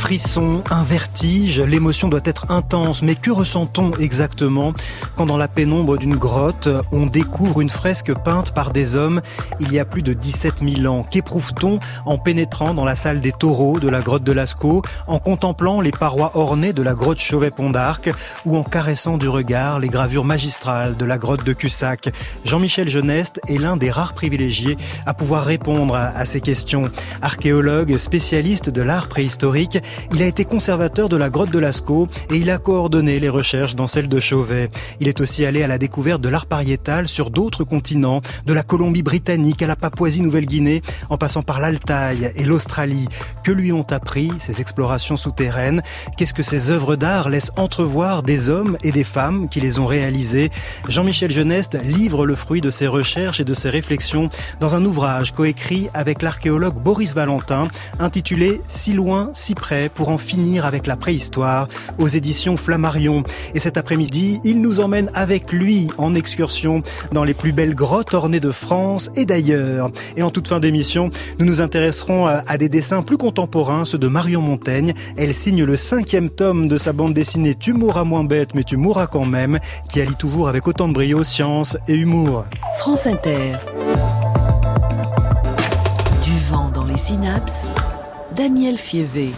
frisson, un vertige, l'émotion doit être intense. Mais que ressent-on exactement quand dans la pénombre d'une grotte, on découvre une fresque peinte par des hommes il y a plus de 17 000 ans? Qu'éprouve-t-on en pénétrant dans la salle des taureaux de la grotte de Lascaux, en contemplant les parois ornées de la grotte Chauvet-Pont d'Arc ou en caressant du regard les gravures magistrales de la grotte de Cussac? Jean-Michel Geneste est l'un des rares privilégiés à pouvoir répondre à ces questions. Archéologue, spécialiste de l'art préhistorique, il a été conservateur de la grotte de Lascaux et il a coordonné les recherches dans celle de Chauvet. Il est aussi allé à la découverte de l'art pariétal sur d'autres continents, de la Colombie-Britannique à la Papouasie-Nouvelle-Guinée, en passant par l'Altaï et l'Australie. Que lui ont appris ces explorations souterraines? Qu'est-ce que ces œuvres d'art laissent entrevoir des hommes et des femmes qui les ont réalisées? Jean-Michel Geneste livre le fruit de ses recherches et de ses réflexions dans un ouvrage coécrit avec l'archéologue Boris Valentin, intitulé « Si loin, si près, pour en finir avec la préhistoire » aux éditions Flammarion. Et cet après-midi, il nous emmène avec lui en excursion dans les plus belles grottes ornées de France et d'ailleurs. Et en toute fin d'émission, nous nous intéresserons à des dessins plus contemporains, ceux de Marion Montaigne. Elle signe le 5e tome de sa bande dessinée « Tu mourras moins bête, mais tu mourras quand même », qui allie toujours avec autant de brio science et humour. France Inter. Du vent dans les synapses, Daniel Fievé.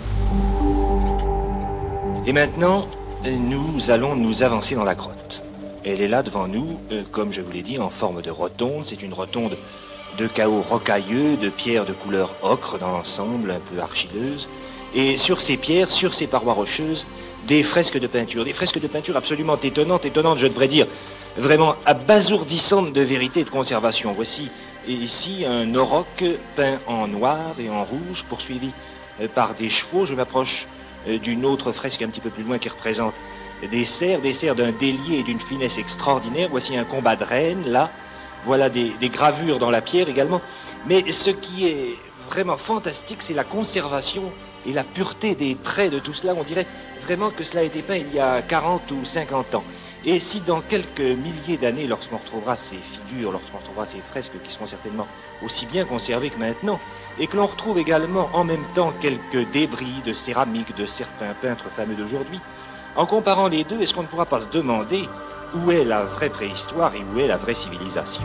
Et maintenant, nous allons nous avancer dans la grotte. Elle est là devant nous, comme je vous l'ai dit, en forme de rotonde. C'est une rotonde de chaos rocailleux, de pierres de couleur ocre dans l'ensemble, un peu argileuse. Et sur ces pierres, sur ces parois rocheuses, des fresques de peinture absolument étonnantes, je devrais dire, vraiment abasourdissantes de vérité et de conservation. Voici ici un auroch peint en noir et en rouge, poursuivi par des chevaux. Je m'approche d'une autre fresque un petit peu plus loin qui représente des cerfs d'un délié et d'une finesse extraordinaire. Voici un combat de reines, là. Voilà des gravures dans la pierre également. Mais ce qui est vraiment fantastique, c'est la conservation et la pureté des traits de tout cela. On dirait vraiment que cela a été peint il y a 40 ou 50 ans. Et si dans quelques milliers d'années, lorsqu'on retrouvera ces figures, lorsqu'on retrouvera ces fresques qui seront certainement aussi bien conservées que maintenant, et que l'on retrouve également en même temps quelques débris de céramique de certains peintres fameux d'aujourd'hui, en comparant les deux, est-ce qu'on ne pourra pas se demander où est la vraie préhistoire et où est la vraie civilisation?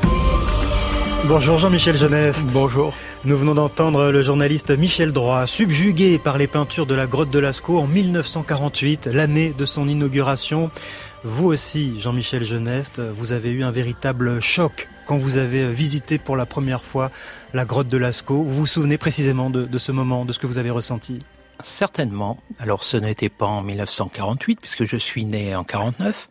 Bonjour Jean-Michel Geneste. Bonjour. Nous venons d'entendre le journaliste Michel Droit, subjugué par les peintures de la grotte de Lascaux en 1948, l'année de son inauguration. Vous aussi, Jean-Michel Geneste, vous avez eu un véritable choc quand vous avez visité pour la première fois la grotte de Lascaux. Vous vous souvenez précisément de ce moment, de ce que vous avez ressenti? Certainement. Alors ce n'était pas en 1948, puisque je suis né en 49.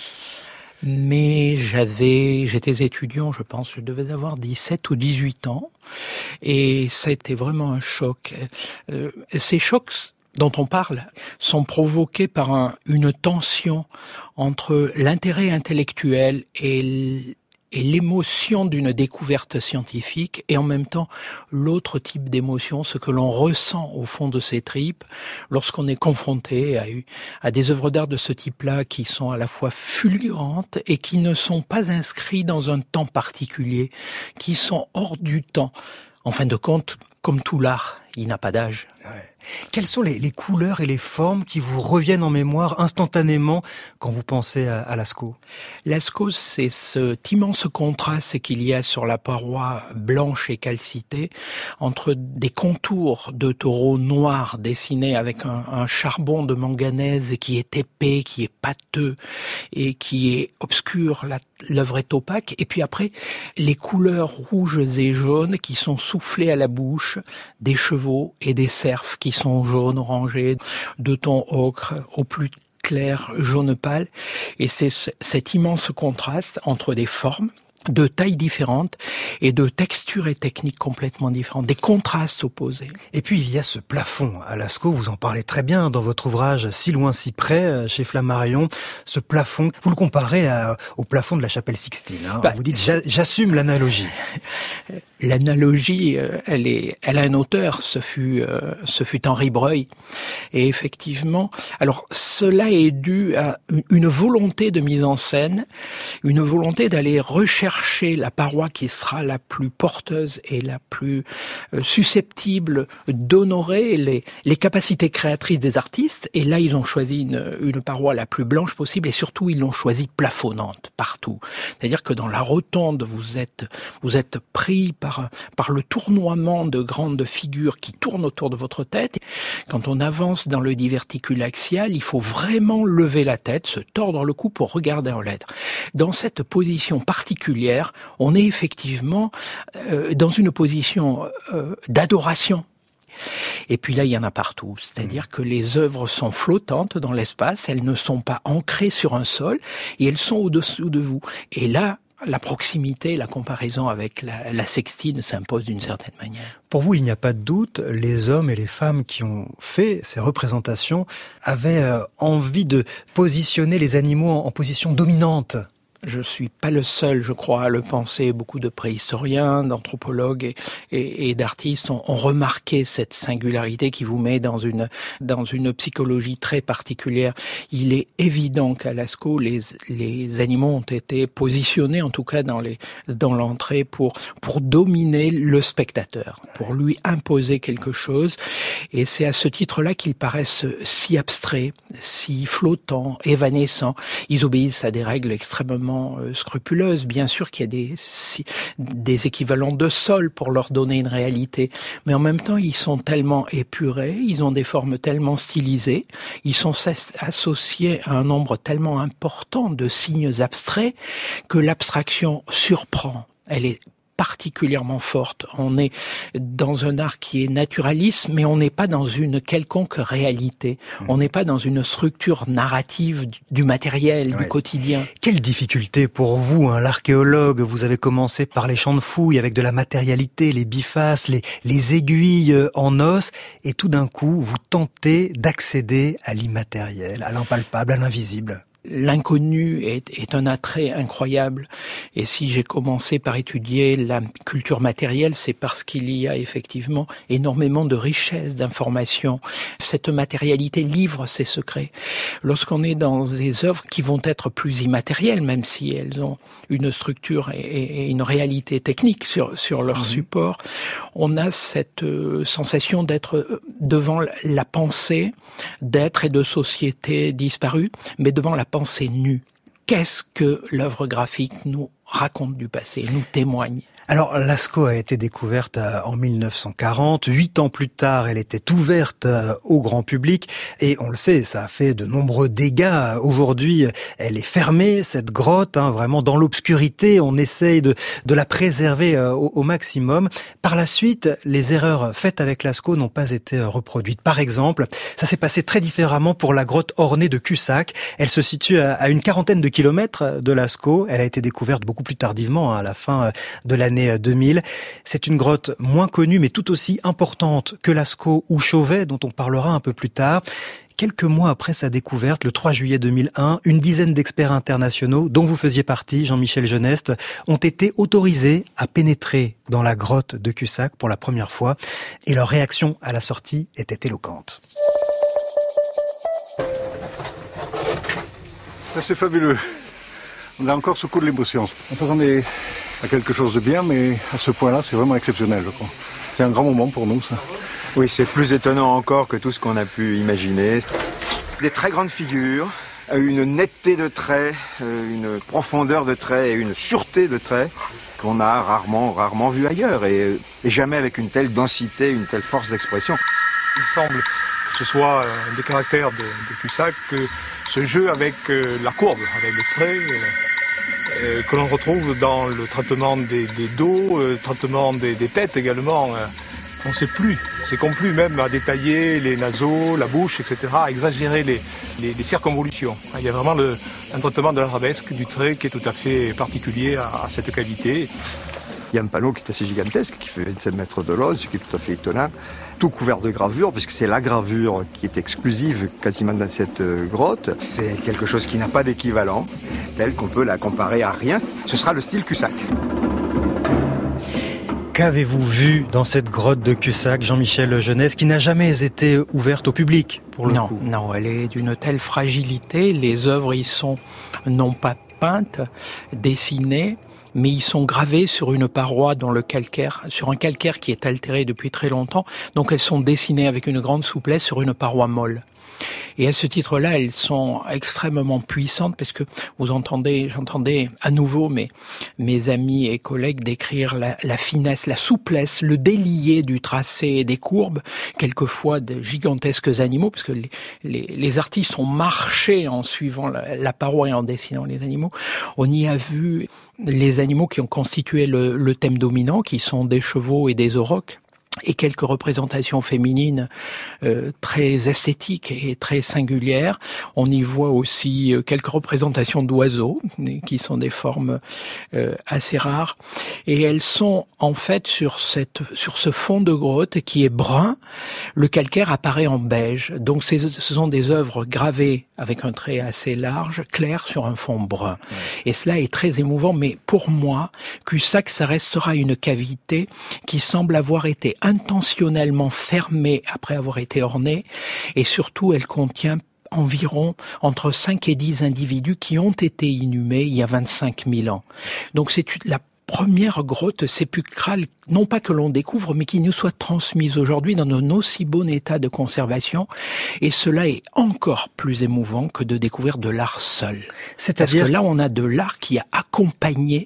Mais j'étais étudiant, je pense, je devais avoir 17 ou 18 ans. Et ça a été vraiment un choc. Ces chocs dont on parle sont provoqués par une tension entre l'intérêt intellectuel et l'émotion d'une découverte scientifique et en même temps l'autre type d'émotion, ce que l'on ressent au fond de ses tripes lorsqu'on est confronté à des œuvres d'art de ce type-là qui sont à la fois fulgurantes et qui ne sont pas inscrits dans un temps particulier, qui sont hors du temps. En fin de compte, comme tout l'art, il n'a pas d'âge. Ouais. Quelles sont les couleurs et les formes qui vous reviennent en mémoire instantanément quand vous pensez à Lascaux? Lascaux, c'est cet immense contraste qu'il y a sur la paroi blanche et calcitée entre des contours de taureaux noirs dessinés avec un charbon de manganèse qui est épais, qui est pâteux et qui est obscur. L'œuvre est opaque. Et puis après, les couleurs rouges et jaunes qui sont soufflées à la bouche, des chevaux et des cerfs qui sont jaunes, orangés, de ton ocre au plus clair, jaune pâle. Et c'est cet immense contraste entre des formes de tailles différentes et de textures et techniques complètement différentes, des contrastes opposés. Et puis il y a ce plafond à Lascaux, vous en parlez très bien dans votre ouvrage Si loin si près chez Flammarion, ce plafond, vous le comparez au plafond de la chapelle Sixtine, hein. Vous dites j'assume l'analogie. L'analogie, elle a un auteur, ce fut Henri Breuil. Et effectivement, alors cela est dû à une volonté de mise en scène, une volonté d'aller rechercher chercher la paroi qui sera la plus porteuse et la plus susceptible d'honorer les capacités créatrices des artistes. Et là, ils ont choisi une paroi la plus blanche possible et surtout, ils l'ont choisie plafonnante partout. C'est-à-dire que dans la rotonde, vous êtes pris par le tournoiement de grandes figures qui tournent autour de votre tête. Quand on avance dans le diverticule axial, il faut vraiment lever la tête, se tordre le cou pour regarder en lettres. Dans cette position particulière, on est effectivement dans une position d'adoration. Et puis là, il y en a partout. C'est-à-dire que les œuvres sont flottantes dans l'espace, elles ne sont pas ancrées sur un sol, et elles sont au-dessous de vous. Et là, la proximité, la comparaison avec la Sextine s'impose d'une certaine manière. Pour vous, il n'y a pas de doute, les hommes et les femmes qui ont fait ces représentations avaient envie de positionner les animaux en position dominante. Je suis pas le seul, je crois, à le penser. Beaucoup de préhistoriens, d'anthropologues et d'artistes ont remarqué cette singularité qui vous met dans une psychologie très particulière. Il est évident qu'à Lascaux, les animaux ont été positionnés, en tout cas dans l'entrée, pour dominer le spectateur, pour lui imposer quelque chose. Et c'est à ce titre-là qu'ils paraissent si abstraits, si flottants, évanescents. Ils obéissent à des règles extrêmement scrupuleuses. Bien sûr qu'il y a des équivalents de sol pour leur donner une réalité, mais en même temps, ils sont tellement épurés, ils ont des formes tellement stylisées, ils sont associés à un nombre tellement important de signes abstraits que l'abstraction surprend. Elle est particulièrement forte. On est dans un art qui est naturaliste, mais on n'est pas dans une quelconque réalité. On n'est pas dans une structure narrative du matériel, du quotidien. Quelle difficulté pour vous, l'archéologue. Vous avez commencé par les champs de fouilles avec de la matérialité, les bifaces, les aiguilles en os, et tout d'un coup, vous tentez d'accéder à l'immatériel, à l'impalpable, à l'invisible. L'inconnu est un attrait incroyable. Et si j'ai commencé par étudier la culture matérielle, c'est parce qu'il y a effectivement énormément de richesse d'informations. Cette matérialité livre ses secrets. Lorsqu'on est dans des œuvres qui vont être plus immatérielles, même si elles ont une structure et une réalité technique sur leur support, on a cette sensation d'être devant la pensée d'êtres et de sociétés disparus, mais devant la pensée nue. Qu'est-ce que l'œuvre graphique nous raconte du passé, nous témoigne? Alors, Lascaux a été découverte en 1940. 8 ans plus tard, elle était ouverte au grand public. Et on le sait, ça a fait de nombreux dégâts. Aujourd'hui, elle est fermée, cette grotte, vraiment dans l'obscurité. On essaye de la préserver au maximum. Par la suite, les erreurs faites avec Lascaux n'ont pas été reproduites. Par exemple, ça s'est passé très différemment pour la grotte ornée de Cussac. Elle se situe à une quarantaine de kilomètres de Lascaux. Elle a été découverte beaucoup plus tardivement, à la fin de l'année 2000. C'est une grotte moins connue, mais tout aussi importante que Lascaux ou Chauvet, dont on parlera un peu plus tard. Quelques mois après sa découverte, le 3 juillet 2001, une dizaine d'experts internationaux, dont vous faisiez partie, Jean-Michel Geneste, ont été autorisés à pénétrer dans la grotte de Cussac pour la première fois. Et leur réaction à la sortie était éloquente. C'est fabuleux. On est encore sous coup de l'émotion. On s'attendait à quelque chose de bien, mais à ce point-là, c'est vraiment exceptionnel, je crois. C'est un grand moment pour nous, ça. Oui, c'est plus étonnant encore que tout ce qu'on a pu imaginer. Des très grandes figures, une netteté de traits, une profondeur de traits et une sûreté de traits qu'on a rarement vu ailleurs, et jamais avec une telle densité, une telle force d'expression. Il semble que ce soit un des caractères de Cussac, que ce jeu avec la courbe, avec le trait, que l'on retrouve dans le traitement des dos, le traitement des têtes également. On ne sait plus, c'est qu'on plus même à détailler les naseaux, la bouche, etc., à exagérer les circonvolutions. Il y a vraiment un traitement de l'arabesque, du trait qui est tout à fait particulier à cette qualité. Il y a un panneau qui est assez gigantesque, qui fait 27 mètres de long, ce qui est tout à fait étonnant. Tout couvert de gravures, puisque c'est la gravure qui est exclusive quasiment dans cette grotte. C'est quelque chose qui n'a pas d'équivalent, tel qu'on peut la comparer à rien. Ce sera le style Cussac. Qu'avez-vous vu dans cette grotte de Cussac, Jean-Michel Geneste, qui n'a jamais été ouverte au public, pour le coup? Non, elle est d'une telle fragilité. Les œuvres y sont non pas peintes, dessinées, mais ils sont gravés sur une paroi sur un calcaire qui est altéré depuis très longtemps. Donc elles sont dessinées avec une grande souplesse sur une paroi molle. Et à ce titre-là, elles sont extrêmement puissantes parce que j'entendais à nouveau mes amis et collègues décrire la finesse, la souplesse, le délié du tracé et des courbes, quelquefois de gigantesques animaux, parce que les artistes ont marché en suivant la paroi et en dessinant les animaux. On y a vu les animaux qui ont constitué le thème dominant, qui sont des chevaux et des aurochs, et quelques représentations féminines très esthétiques et très singulières. On y voit aussi quelques représentations d'oiseaux, qui sont des formes assez rares. Et elles sont en fait sur ce fond de grotte qui est brun. Le calcaire apparaît en beige. Donc ce sont des œuvres gravées avec un trait assez large, clair, sur un fond brun. Ouais. Et cela est très émouvant, mais pour moi, Cussac, ça restera une cavité qui semble avoir été intentionnellement fermée après avoir été ornée, et surtout elle contient environ entre 5 et 10 individus qui ont été inhumés il y a 25 000 ans. Donc c'est la première grotte sépulcrale, non pas que l'on découvre, mais qui nous soit transmise aujourd'hui dans un aussi bon état de conservation. Et cela est encore plus émouvant que de découvrir de l'art seul. Parce que là, on a de l'art qui a accompagné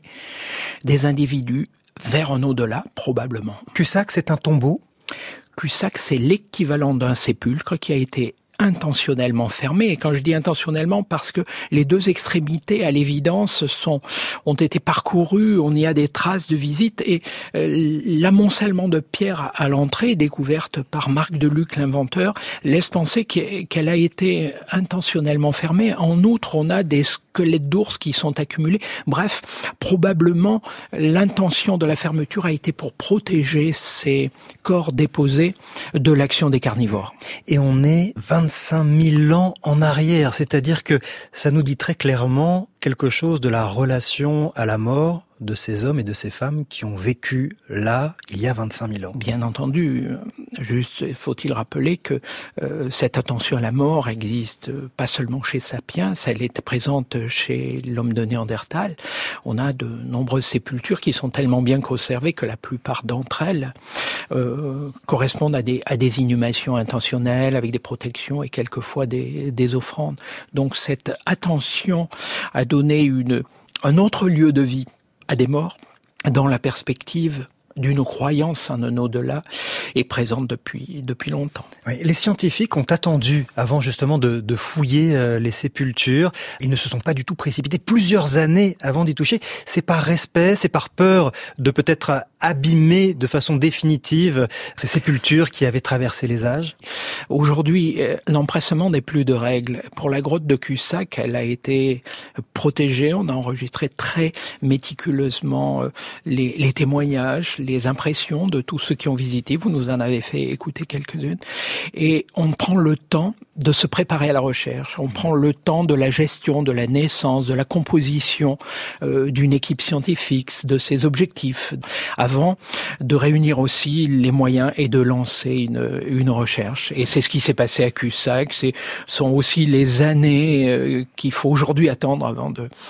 des individus vers un au-delà, probablement. Cussac, c'est un tombeau ? Cussac, c'est l'équivalent d'un sépulcre qui a été intentionnellement fermé. Et quand je dis intentionnellement, parce que les deux extrémités, à l'évidence, ont été parcourues, on y a des traces de visite, et l'amoncellement de pierres à l'entrée, découverte par Marc Deluc, l'inventeur, laisse penser qu'elle a été intentionnellement fermée. En outre, on a des squelettes d'ours qui sont accumulés. Bref, probablement, l'intention de la fermeture a été pour protéger ces corps déposés de l'action des carnivores. Et on est 25 000 ans en arrière, c'est-à-dire que ça nous dit très clairement quelque chose de la relation à la mort de ces hommes et de ces femmes qui ont vécu là, il y a 25 000 ans. Bien entendu. Juste, faut-il rappeler que cette attention à la mort existe pas seulement chez Sapiens, elle est présente chez l'homme de Néandertal. On a de nombreuses sépultures qui sont tellement bien conservées que la plupart d'entre elles correspondent à des inhumations intentionnelles avec des protections et quelquefois des offrandes. Donc cette attention à donner un autre lieu de vie à des morts, dans la perspective d'une croyance en un au-delà, est présente depuis longtemps. Oui, les scientifiques ont attendu avant justement de fouiller les sépultures. Ils ne se sont pas du tout précipités plusieurs années avant d'y toucher. C'est par respect, c'est par peur de peut-être abîmer de façon définitive ces sépultures qui avaient traversé les âges. Aujourd'hui, l'empressement n'est plus de règle. Pour la grotte de Cussac, elle a été protégée. On a enregistré très méticuleusement les témoignages, les impressions de tous ceux qui ont visité. Vous nous en avez fait écouter quelques-unes. Et on prend le temps de se préparer à la recherche. On prend le temps de la gestion, de la naissance, de la composition d'une équipe scientifique, de ses objectifs, avant de réunir aussi les moyens et de lancer une recherche. Et c'est ce qui s'est passé à Cussac. Ce sont aussi les années qu'il faut aujourd'hui attendre avant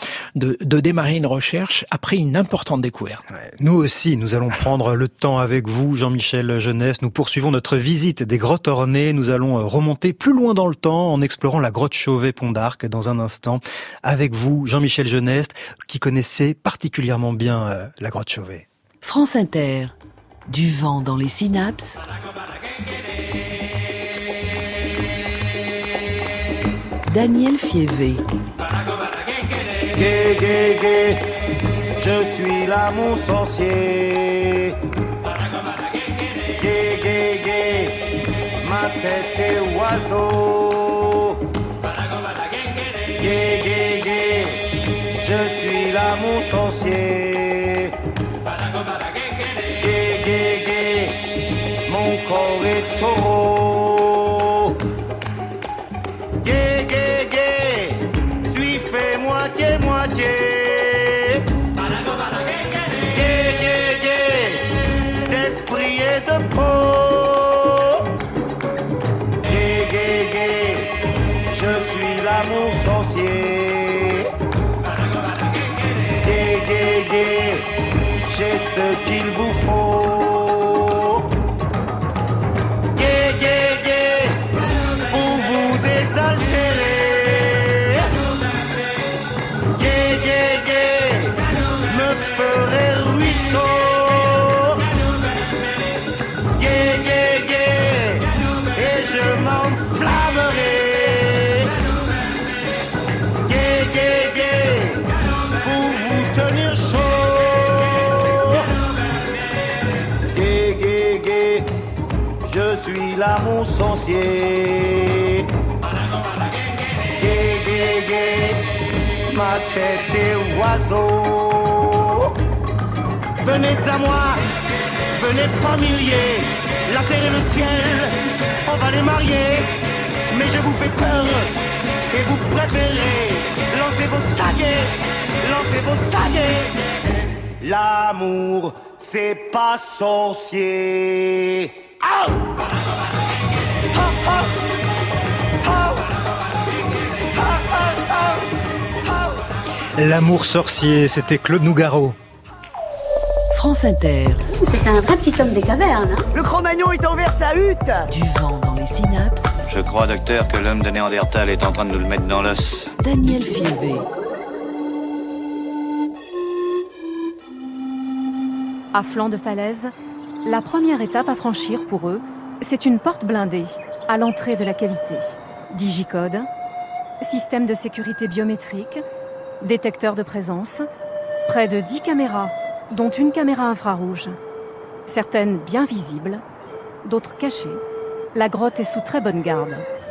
de démarrer une recherche après une importante découverte. Nous aussi, nous allons prendre le temps avec vous, Jean-Michel Genest. Nous poursuivons notre visite des grottes ornées. Nous allons remonter plus loin dans le temps en explorant la grotte Chauvet-Pont d'Arc dans un instant. Avec vous, Jean-Michel Genest, qui connaissait particulièrement bien la grotte Chauvet. France Inter, du vent dans les synapses. Daniel Fievé. Gay, gay, gay, je suis l'amour sorcier. Gay, gay, gay, ma tête est oiseau. Gay, gay, gay, je suis l'amour sorcier. Gay, gay, gay, mon corps est taureau. Gay, gay, gay, suis fait moitié, moitié. Gay, gay, gay, d'esprit et de peau. Gay, gay, gay, je suis l'amour sorcier. ce qu'il vous faut. Yeah, yeah, yeah, pour vous désaltérer. Yeah, yeah, yeah, me ferai ruisseau. Yeah, yeah, yeah, et je m'enflammerai. Yeah, yeah, yeah, pour vous tenir chaud. Yeah, yeah, yeah, je suis l'amour sorcier. Yeah, yeah, yeah, ma tête est oiseau. Venez à moi, venez par milliers, la terre et le ciel, on va les marier. Mais je vous fais peur, et vous préférez lancer vos saguets, lancez vos saguets. L'amour, c'est pas sorcier. Oh! Oh, oh! L'amour sorcier, c'était Claude Nougaro. France Inter. C'est un vrai petit homme des cavernes. Hein. Le Cro-Magnon est envers sa hutte. Du vent dans les synapses. Je crois, docteur, que l'homme de Néandertal est en train de nous le mettre dans l'os. Daniel Fievé. À flanc de falaise, la première étape à franchir pour eux, c'est une porte blindée à l'entrée de la cavité. Digicode, système de sécurité biométrique, détecteur de présence, près de 10 caméras, dont une caméra infrarouge. Certaines bien visibles, d'autres cachées. La grotte est sous très bonne garde.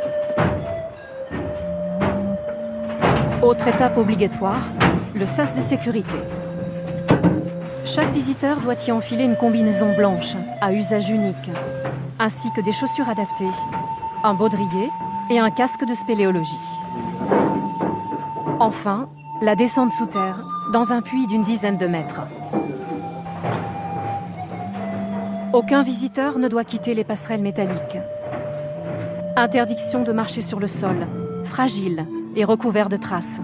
Autre étape obligatoire, le sas de sécurité. Chaque visiteur doit y enfiler une combinaison blanche à usage unique, ainsi que des chaussures adaptées, un baudrier et un casque de spéléologie. Enfin, la descente sous terre, dans un puits d'une dizaine de mètres. Aucun visiteur ne doit quitter les passerelles métalliques. Interdiction de marcher sur le sol, fragile et recouvert de traces.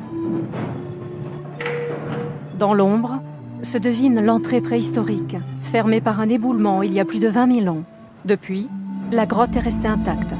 Dans l'ombre, se devine l'entrée préhistorique, fermée par un éboulement il y a plus de 20 000 ans. Depuis, la grotte est restée intacte.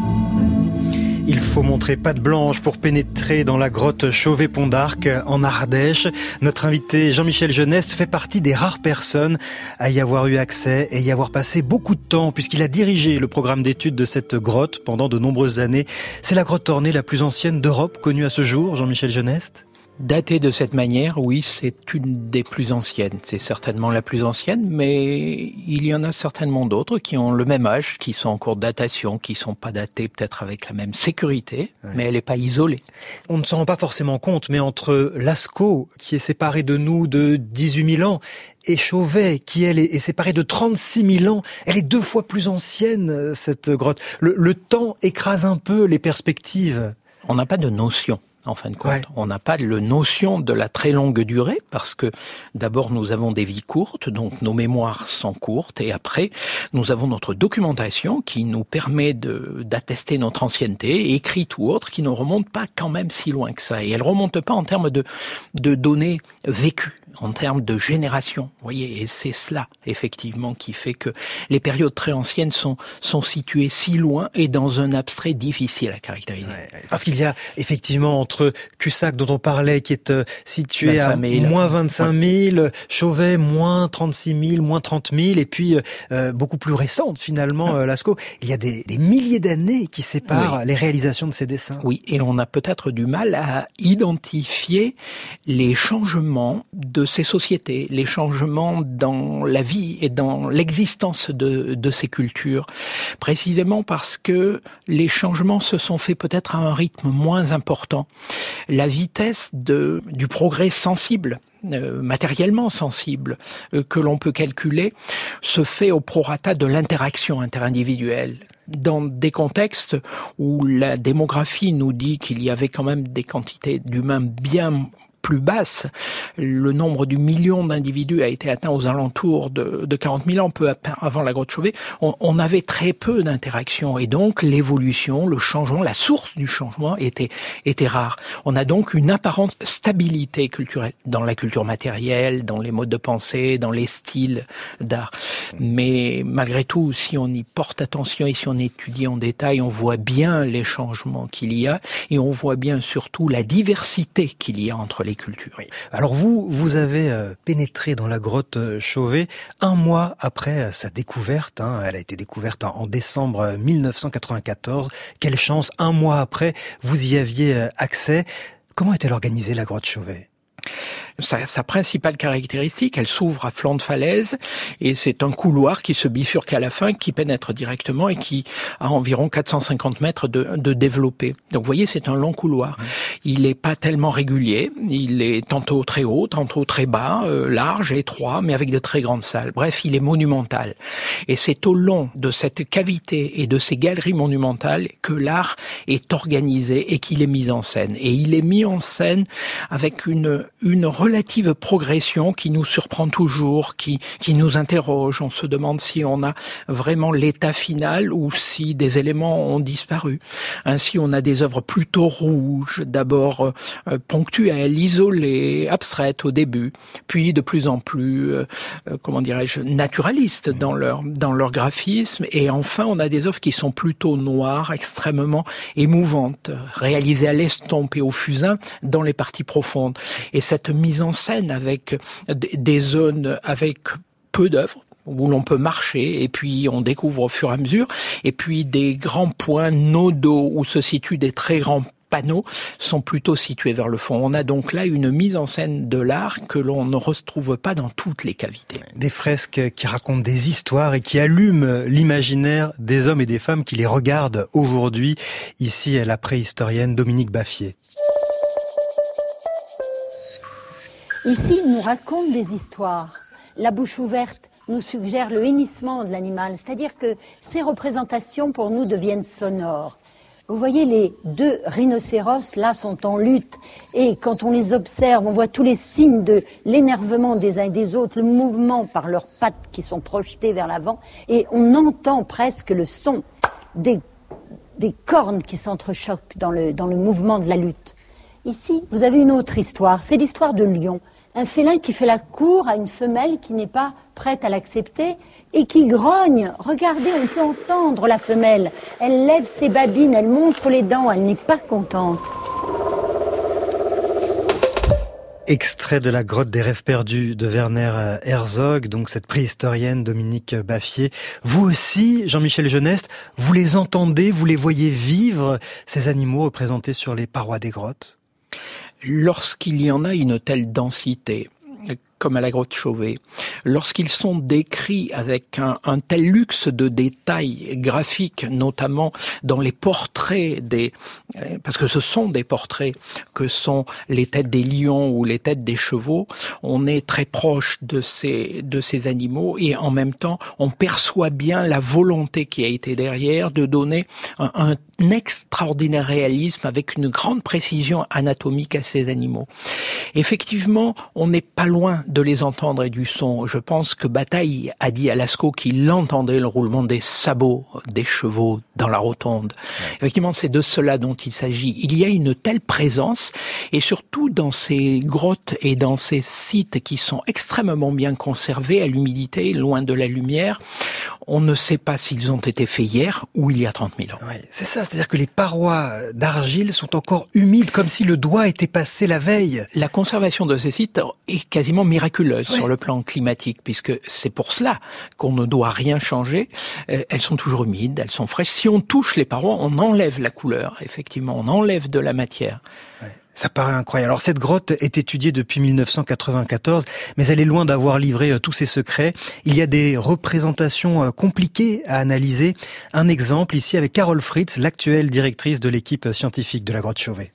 Il faut montrer patte blanche pour pénétrer dans la grotte Chauvet-Pont d'Arc en Ardèche. Notre invité Jean-Michel Geneste fait partie des rares personnes à y avoir eu accès et y avoir passé beaucoup de temps puisqu'il a dirigé le programme d'études de cette grotte pendant de nombreuses années. C'est la grotte ornée la plus ancienne d'Europe connue à ce jour, Jean-Michel Geneste ? Datée de cette manière, oui, c'est une des plus anciennes. C'est certainement la plus ancienne, mais il y en a certainement d'autres qui ont le même âge, qui sont en cours de datation, qui sont pas datées peut-être avec la même sécurité, mais elle n'est pas isolée. On ne s'en rend pas forcément compte, mais entre Lascaux, qui est séparé de nous de 18 000 ans, et Chauvet, qui elle est séparée de 36 000 ans, elle est 2 fois plus ancienne, cette grotte. Le temps écrase un peu les perspectives. On n'a pas de notion. En fin de compte, on n'a pas la notion de la très longue durée parce que d'abord nous avons des vies courtes, donc nos mémoires sont courtes et après nous avons notre documentation qui nous permet d'attester notre ancienneté, écrite ou autre, qui ne remonte pas quand même si loin que ça. Et elle remonte pas en termes de données vécues, en termes de génération. Vous voyez, et c'est cela effectivement qui fait que les périodes très anciennes sont situées si loin et dans un abstrait difficile à caractériser. Parce qu'il y a effectivement entre Cussac dont on parlait qui est situé à moins 25 000, Chauvet moins 36 000, moins 30 000 et puis beaucoup plus récente finalement Lascaux. Il y a des milliers d'années qui séparent les réalisations de ces dessins. Oui, et on a peut-être du mal à identifier les changements de ces sociétés, les changements dans la vie et dans l'existence de ces cultures, précisément parce que les changements se sont faits peut-être à un rythme moins important. La vitesse du progrès sensible, matériellement sensible, que l'on peut calculer, se fait au prorata de l'interaction interindividuelle. Dans des contextes où la démographie nous dit qu'il y avait quand même des quantités d'humains bien plus basse. Le nombre du million d'individus a été atteint aux alentours de 40 000 ans, peu avant la grotte Chauvet. On avait très peu d'interactions et donc l'évolution, le changement, la source du changement était rare. On a donc une apparente stabilité culturelle dans la culture matérielle, dans les modes de pensée, dans les styles d'art. Mais malgré tout, si on y porte attention et si on étudie en détail, on voit bien les changements qu'il y a et on voit bien surtout la diversité qu'il y a entre les cultures. Oui. Alors vous avez pénétré dans la grotte Chauvet un mois après sa découverte. Elle a été découverte en décembre 1994. Quelle chance, un mois après, vous y aviez accès. Comment est-elle organisée, la grotte Chauvet ? Sa principale caractéristique, elle s'ouvre à flanc de falaise et c'est un couloir qui se bifurque à la fin, qui pénètre directement et qui a environ 450 mètres de développé. Donc vous voyez, c'est un long couloir. Il n'est pas tellement régulier, il est tantôt très haut, tantôt très bas, large, étroit, mais avec de très grandes salles. Bref, il est monumental. Et c'est au long de cette cavité et de ces galeries monumentales que l'art est organisé et qu'il est mis en scène. Et il est mis en scène avec une relative progression qui nous surprend toujours, qui nous interroge. On se demande si on a vraiment l'état final ou si des éléments ont disparu. Ainsi, on a des œuvres plutôt rouges, d'abord ponctuelles, isolées, abstraites au début, puis de plus en plus, naturalistes dans leur graphisme. Et enfin, on a des œuvres qui sont plutôt noires, extrêmement émouvantes, réalisées à l'estompe et au fusain dans les parties profondes. Et cette mise en scène avec des zones avec peu d'œuvres, où l'on peut marcher, et puis on découvre au fur et à mesure, et puis des grands points nodaux où se situent des très grands panneaux sont plutôt situés vers le fond. On a donc là une mise en scène de l'art que l'on ne retrouve pas dans toutes les cavités. Des fresques qui racontent des histoires et qui allument l'imaginaire des hommes et des femmes qui les regardent aujourd'hui. Ici, la préhistorienne Dominique Baffier. Ici, il nous raconte des histoires. La bouche ouverte nous suggère le hennissement de l'animal, c'est-à-dire que ces représentations pour nous deviennent sonores. Vous voyez, les deux rhinocéros, là, sont en lutte. Et quand on les observe, on voit tous les signes de l'énervement des uns et des autres, le mouvement par leurs pattes qui sont projetées vers l'avant. Et on entend presque le son des cornes qui s'entrechoquent dans le mouvement de la lutte. Ici, vous avez une autre histoire, c'est l'histoire de Lion. Un félin qui fait la cour à une femelle qui n'est pas prête à l'accepter et qui grogne. Regardez, on peut entendre la femelle. Elle lève ses babines, elle montre les dents, elle n'est pas contente. Extrait de la grotte des rêves perdus de Werner Herzog, donc cette préhistorienne Dominique Baffier. Vous aussi, Jean-Michel Geneste, vous les entendez, vous les voyez vivre, ces animaux représentés sur les parois des grottes ? Lorsqu'il y en a une telle densité, comme à la grotte Chauvet, lorsqu'ils sont décrits avec un tel luxe de détails graphiques, notamment dans les portraits parce que ce sont des portraits que sont les têtes des lions ou les têtes des chevaux, on est très proche de ces animaux et en même temps, on perçoit bien la volonté qui a été derrière de donner un extraordinaire réalisme avec une grande précision anatomique à ces animaux. Effectivement, on n'est pas loin de les entendre et du son. Je pense que Bataille a dit à Lascaux qu'il entendait le roulement des sabots des chevaux dans la rotonde. Ouais. Effectivement, c'est de cela dont il s'agit. Il y a une telle présence et surtout dans ces grottes et dans ces sites qui sont extrêmement bien conservés à l'humidité, loin de la lumière, on ne sait pas s'ils ont été faits hier ou il y a 30 000 ans. Oui, c'est ça, c'est-à-dire que les parois d'argile sont encore humides, comme si le doigt était passé la veille. La conservation de ces sites est quasiment miraculeuse sur le plan climatique, puisque c'est pour cela qu'on ne doit rien changer. Elles sont toujours humides, elles sont fraîches. Si on touche les parois, on enlève la couleur, effectivement, on enlève de la matière. Ouais. Ça paraît incroyable. Alors cette grotte est étudiée depuis 1994, mais elle est loin d'avoir livré tous ses secrets. Il y a des représentations compliquées à analyser. Un exemple ici avec Carole Fritz, l'actuelle directrice de l'équipe scientifique de la grotte Chauvet.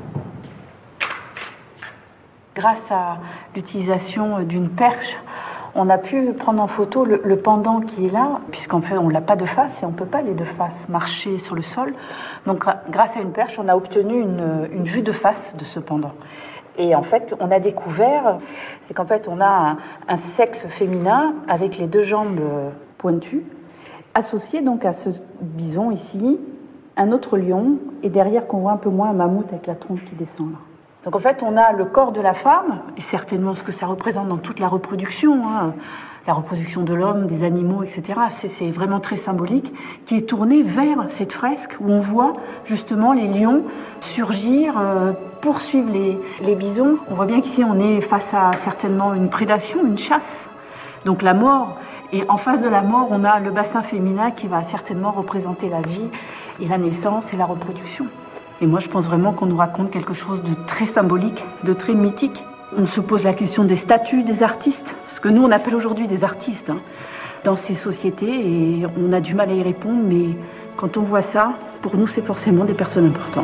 Grâce à l'utilisation d'une perche, on a pu prendre en photo le pendant qui est là, puisqu'en fait on l'a pas de face et on peut pas les de face marcher sur le sol. Donc grâce à une perche, on a obtenu une vue de face de ce pendant. Et en fait, on a découvert, c'est qu'en fait on a un sexe féminin avec les 2 jambes pointues, associé donc à ce bison ici, un autre lion, et derrière qu'on voit un peu moins un mammouth avec la trompe qui descend là. Donc en fait, on a le corps de la femme, et certainement ce que ça représente dans toute la reproduction, la reproduction de l'homme, des animaux, etc. C'est vraiment très symbolique, qui est tourné vers cette fresque où on voit justement les lions surgir, poursuivre les bisons. On voit bien qu'ici, on est face à certainement une prédation, une chasse, donc la mort. Et en face de la mort, on a le bassin féminin qui va certainement représenter la vie et la naissance et la reproduction. Et moi, je pense vraiment qu'on nous raconte quelque chose de très symbolique, de très mythique. On se pose la question des statuts des artistes, ce que nous, on appelle aujourd'hui des artistes, dans ces sociétés, et on a du mal à y répondre, mais quand on voit ça, pour nous, c'est forcément des personnes importantes.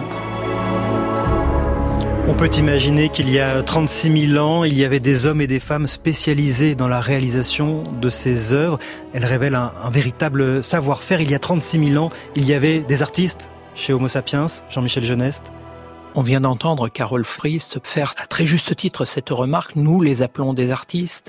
On peut imaginer qu'il y a 36 000 ans, il y avait des hommes et des femmes spécialisés dans la réalisation de ces œuvres. Elles révèlent un véritable savoir-faire. Il y a 36 000 ans, il y avait des artistes chez Homo sapiens, Jean-Michel Geneste. On vient d'entendre Carole Fries faire à très juste titre cette remarque. Nous les appelons des artistes.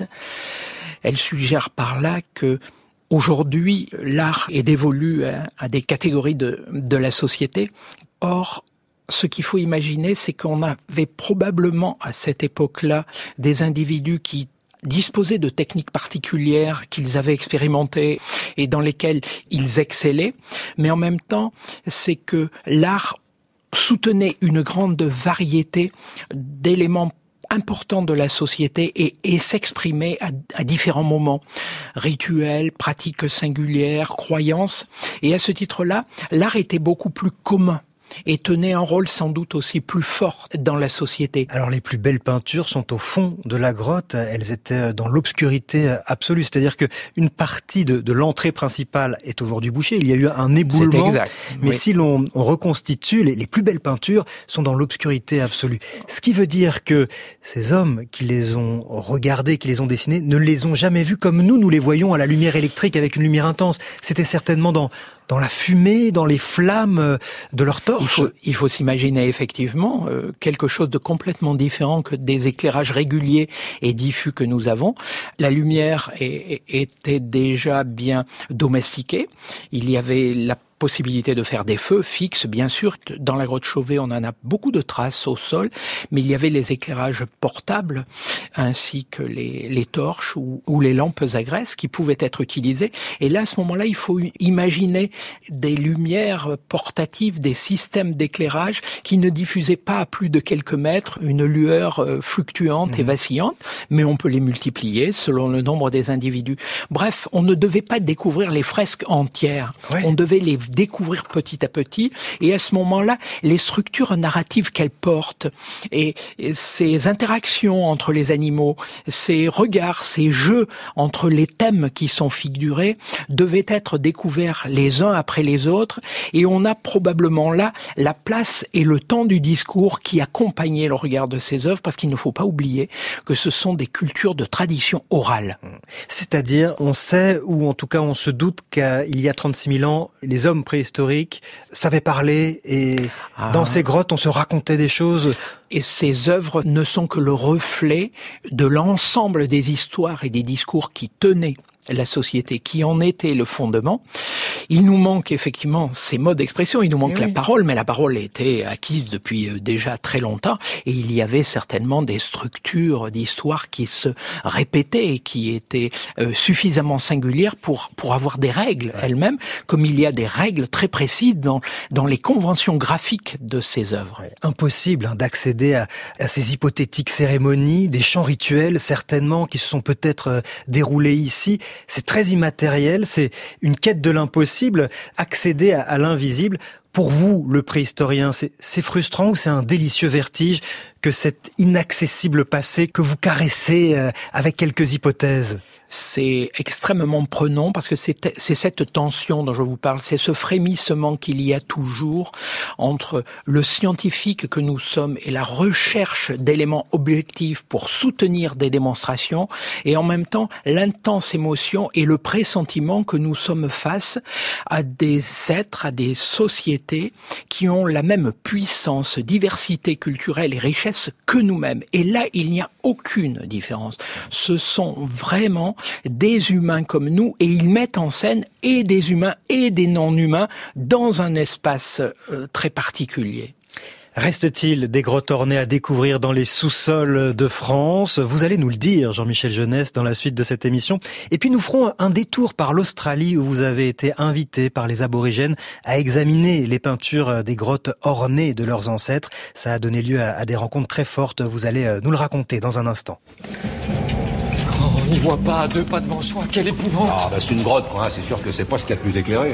Elle suggère par là que aujourd'hui, l'art est dévolu à des catégories de la société. Or, ce qu'il faut imaginer, c'est qu'on avait probablement à cette époque-là des individus qui disposaient de techniques particulières qu'ils avaient expérimentées et dans lesquelles ils excellaient. Mais en même temps, c'est que l'art soutenait une grande variété d'éléments importants de la société et s'exprimait à différents moments. Rituels, pratiques singulières, croyances. Et à ce titre-là, l'art était beaucoup plus commun et tenait un rôle sans doute aussi plus fort dans la société. Alors les plus belles peintures sont au fond de la grotte, elles étaient dans l'obscurité absolue, c'est-à-dire que une partie de l'entrée principale est aujourd'hui bouchée, il y a eu un éboulement, c'est exact, mais oui. Si l'on reconstitue, les plus belles peintures sont dans l'obscurité absolue. Ce qui veut dire que ces hommes qui les ont regardées, qui les ont dessinées, ne les ont jamais vues comme nous les voyons à la lumière électrique avec une lumière intense. C'était certainement dans la fumée, dans les flammes de leur torche. Il faut s'imaginer effectivement quelque chose de complètement différent que des éclairages réguliers et diffus que nous avons. La lumière était déjà bien domestiquée. Il y avait la possibilité de faire des feux fixes, bien sûr. Dans la grotte Chauvet, on en a beaucoup de traces au sol, mais il y avait les éclairages portables, ainsi que les torches ou les lampes à graisse qui pouvaient être utilisées. Et là, à ce moment-là, il faut imaginer des lumières portatives, des systèmes d'éclairage qui ne diffusaient pas à plus de quelques mètres une lueur fluctuante et vacillante, mais on peut les multiplier selon le nombre des individus. Bref, on ne devait pas découvrir les fresques entières. Ouais. On devait les découvrir petit à petit, et à ce moment-là, les structures narratives qu'elles portent et ces interactions entre les animaux, ces regards, ces jeux entre les thèmes qui sont figurés devaient être découverts les uns après les autres, et on a probablement là la place et le temps du discours qui accompagnait le regard de ces œuvres, parce qu'il ne faut pas oublier que ce sont des cultures de tradition orale. C'est-à-dire, on sait, ou en tout cas on se doute qu'il y a 36 000 ans, les hommes préhistoriques savaient parler, et dans ces grottes, on se racontait des choses. Et ces œuvres ne sont que le reflet de l'ensemble des histoires et des discours qui tenaient la société, qui en était le fondement. Il nous manque effectivement ces modes d'expression, il nous manque la parole, mais la parole était acquise depuis déjà très longtemps, et il y avait certainement des structures d'histoire qui se répétaient et qui étaient suffisamment singulières pour avoir des règles elles-mêmes, comme il y a des règles très précises dans les conventions graphiques de ces œuvres. Impossible d'accéder à ces hypothétiques cérémonies, des chants rituels certainement qui se sont peut-être déroulés ici. C'est très immatériel, c'est une quête de l'impossible, accéder à l'invisible. Pour vous, le préhistorien, c'est frustrant ou c'est un délicieux vertige que cet inaccessible passé que vous caressez avec quelques hypothèses? C'est extrêmement prenant parce que c'est cette tension dont je vous parle, c'est ce frémissement qu'il y a toujours entre le scientifique que nous sommes et la recherche d'éléments objectifs pour soutenir des démonstrations, et en même temps l'intense émotion et le pressentiment que nous sommes face à des êtres, à des sociétés qui ont la même puissance, diversité culturelle et richesse que nous-mêmes. Et là, il n'y a aucune différence. Ce sont vraiment des humains comme nous, et ils mettent en scène et des humains et des non-humains dans un espace très particulier. Reste-t-il des grottes ornées à découvrir dans les sous-sols de France? Vous allez nous le dire, Jean-Michel Genest, dans la suite de cette émission. Et puis nous ferons un détour par l'Australie, où vous avez été invité par les aborigènes à examiner les peintures des grottes ornées de leurs ancêtres. Ça a donné lieu à des rencontres très fortes. Vous allez nous le raconter dans un instant. On n'y voit pas à 2 pas devant soi, quelle épouvante! Ah bah c'est une grotte, quoi. C'est sûr que c'est pas ce qu'il y a de plus éclairé.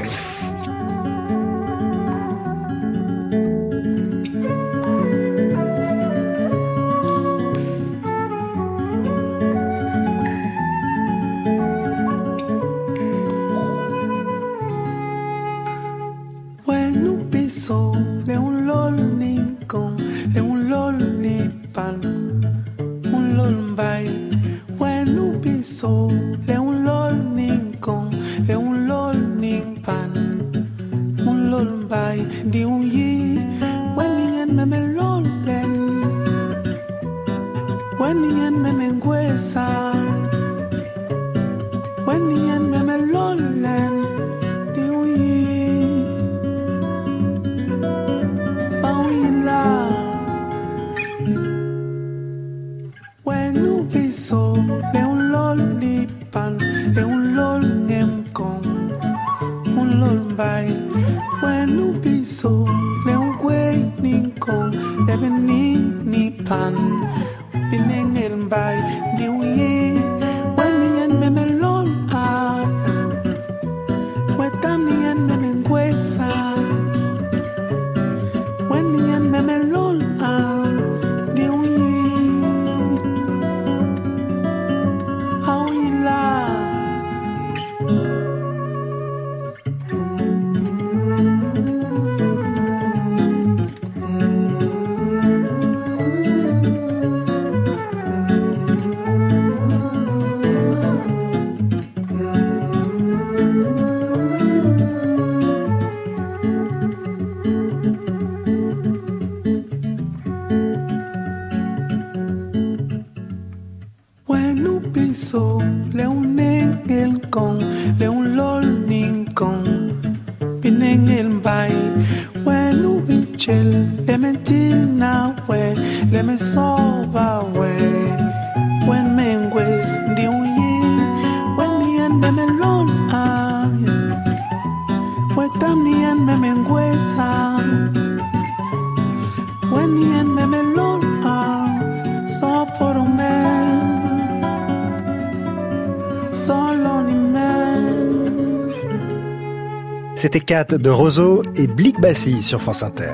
C'était Kat de Roseau et Blick Bassi sur France Inter.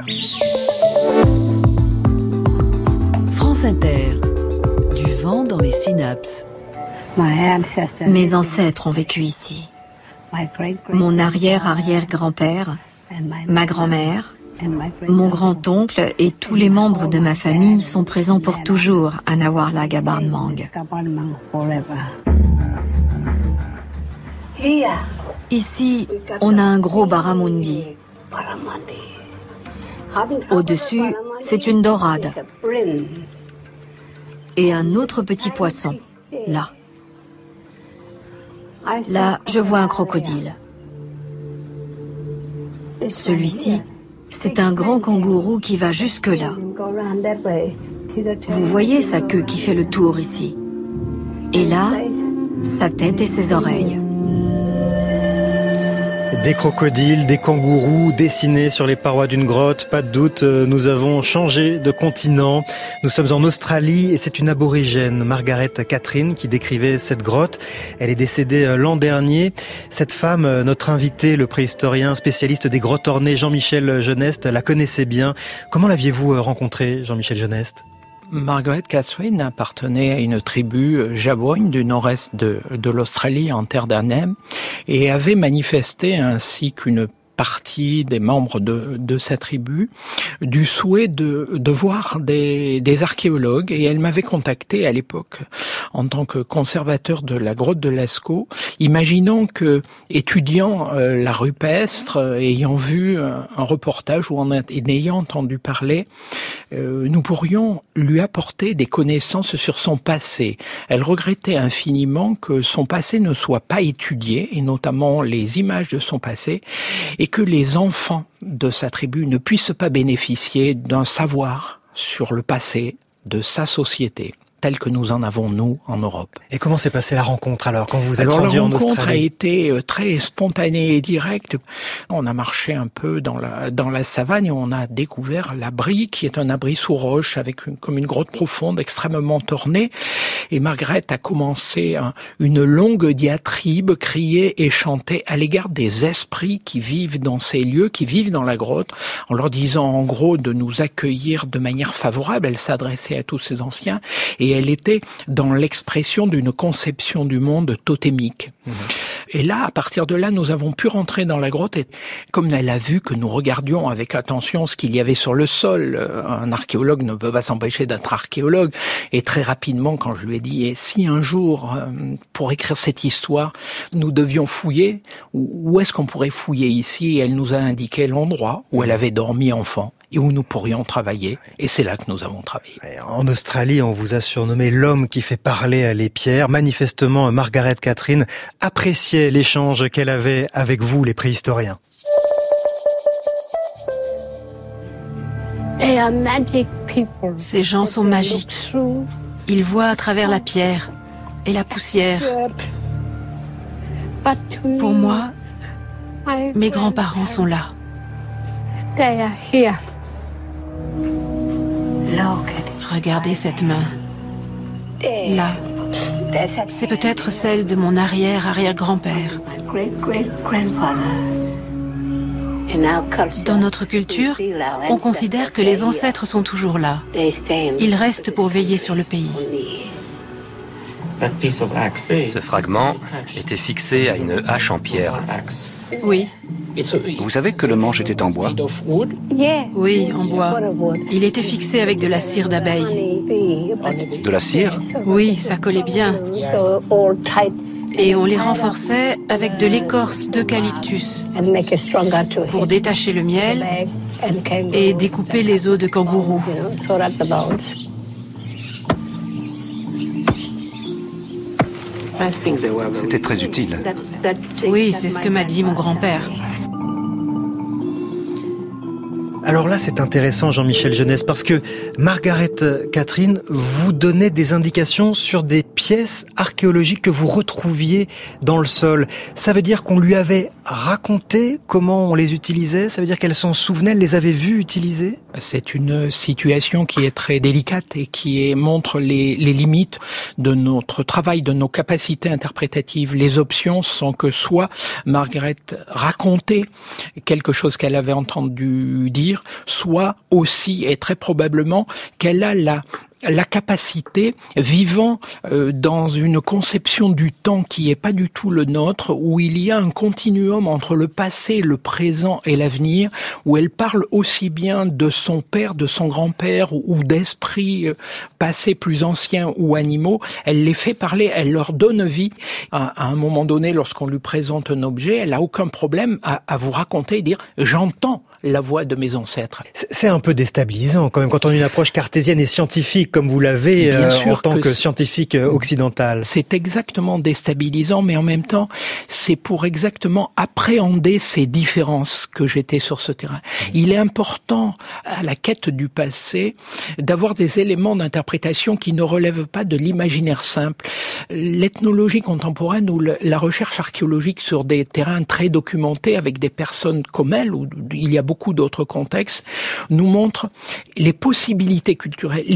France Inter, du vent dans les synapses. Mes ancêtres ont vécu ici. Mon arrière-arrière-grand-père, ma grand-mère, mon grand-oncle et tous les membres de ma famille sont présents pour toujours à Nawarla Gabarnmang. Ici, on a un gros barramundi. Au-dessus, c'est une dorade. Et un autre petit poisson, là. Là, je vois un crocodile. Celui-ci, c'est un grand kangourou qui va jusque-là. Vous voyez sa queue qui fait le tour ici. Et là, sa tête et ses oreilles. Des crocodiles, des kangourous dessinés sur les parois d'une grotte. Pas de doute, nous avons changé de continent. Nous sommes en Australie et c'est une aborigène, Margaret Catherine, qui décrivait cette grotte. Elle est décédée l'an dernier. Cette femme, notre invité, le préhistorien spécialiste des grottes ornées, Jean-Michel Genest, la connaissait bien. Comment l'aviez-vous rencontrée, Jean-Michel Genest ? Margaret Catherine appartenait à une tribu Jawoyn du nord-est de l'Australie, en terre d'Arnhem, et avait manifesté ainsi qu'une partie des membres de sa tribu du souhait de voir des archéologues, et elle m'avait contacté à l'époque en tant que conservateur de la grotte de Lascaux, imaginant que, étudiant l'art rupestre, ayant vu un reportage ou en ayant entendu parler, nous pourrions lui apporter des connaissances sur son passé. Elle regrettait infiniment que son passé ne soit pas étudié, et notamment les images de son passé, et que les enfants de sa tribu ne puissent pas bénéficier d'un savoir sur le passé de sa société, tel que nous en avons, nous, en Europe. Et comment s'est passée la rencontre, alors, quand vous êtes rendu en Australie? La rencontre a été très spontanée et directe. On a marché un peu dans la savane et on a découvert l'abri, qui est un abri sous roche, avec comme une grotte profonde, extrêmement tornée. Et Margaret a commencé une longue diatribe, criée et chantée à l'égard des esprits qui vivent dans ces lieux, qui vivent dans la grotte, en leur disant, en gros, de nous accueillir de manière favorable. Elle s'adressait à tous ces anciens, et elle était dans l'expression d'une conception du monde totémique. Et là, à partir de là, nous avons pu rentrer dans la grotte, et comme elle a vu que nous regardions avec attention ce qu'il y avait sur le sol, un archéologue ne peut pas s'empêcher d'être archéologue, et très rapidement, quand je lui ai dit, et si un jour, pour écrire cette histoire, nous devions fouiller, où est-ce qu'on pourrait fouiller ici? Et elle nous a indiqué l'endroit où elle avait dormi enfant, et où nous pourrions travailler. Et c'est là que nous avons travaillé. En Australie, on vous a surnommé l'homme qui fait parler les pierres. Manifestement, Margaret Catherine appréciait l'échange qu'elle avait avec vous, les préhistoriens. Ces gens sont magiques. Ils voient à travers la pierre et la poussière. Pour moi, mes grands-parents sont là. Regardez cette main. Là. C'est peut-être celle de mon arrière-arrière-grand-père. Dans notre culture, on considère que les ancêtres sont toujours là. Ils restent pour veiller sur le pays. Ce fragment était fixé à une hache en pierre. Oui. Vous savez que le manche était en bois? Oui, en bois. Il était fixé avec de la cire d'abeille. De la cire? Oui, ça collait bien. Et on les renforçait avec de l'écorce d'eucalyptus pour détacher le miel et découper les os de kangourou. C'était très utile. Oui, c'est ce que m'a dit mon grand-père. Alors là, c'est intéressant, Jean-Michel Jeunesse, parce que Margaret Catherine vous donnait des indications sur des pièces archéologiques que vous retrouviez dans le sol. Ça veut dire qu'on lui avait raconté comment on les utilisait? Ça veut dire qu'elle s'en souvenait, elle les avait vues utiliser? C'est une situation qui est très délicate et qui montre les limites de notre travail, de nos capacités interprétatives. Les options sont que soit Margaret racontait quelque chose qu'elle avait entendu dire, soit aussi, et très probablement, qu'elle a la capacité, vivant dans une conception du temps qui est pas du tout le nôtre, où il y a un continuum entre le passé, le présent et l'avenir, où elle parle aussi bien de son père, de son grand-père, ou d'esprits passés plus anciens ou animaux. Elle les fait parler, elle leur donne vie. À un moment donné, lorsqu'on lui présente un objet, elle a aucun problème à vous raconter et dire « j'entends la voix de mes ancêtres ». C'est un peu déstabilisant quand même, quand on a une approche cartésienne et scientifique comme vous l'avez en tant que scientifique occidental. C'est exactement déstabilisant, mais en même temps, c'est pour exactement appréhender ces différences que j'étais sur ce terrain. Il est important, à la quête du passé, d'avoir des éléments d'interprétation qui ne relèvent pas de l'imaginaire simple. L'ethnologie contemporaine ou la recherche archéologique sur des terrains très documentés avec des personnes comme elle, où il y a beaucoup d'autres contextes, nous montre les possibilités culturelles, les différences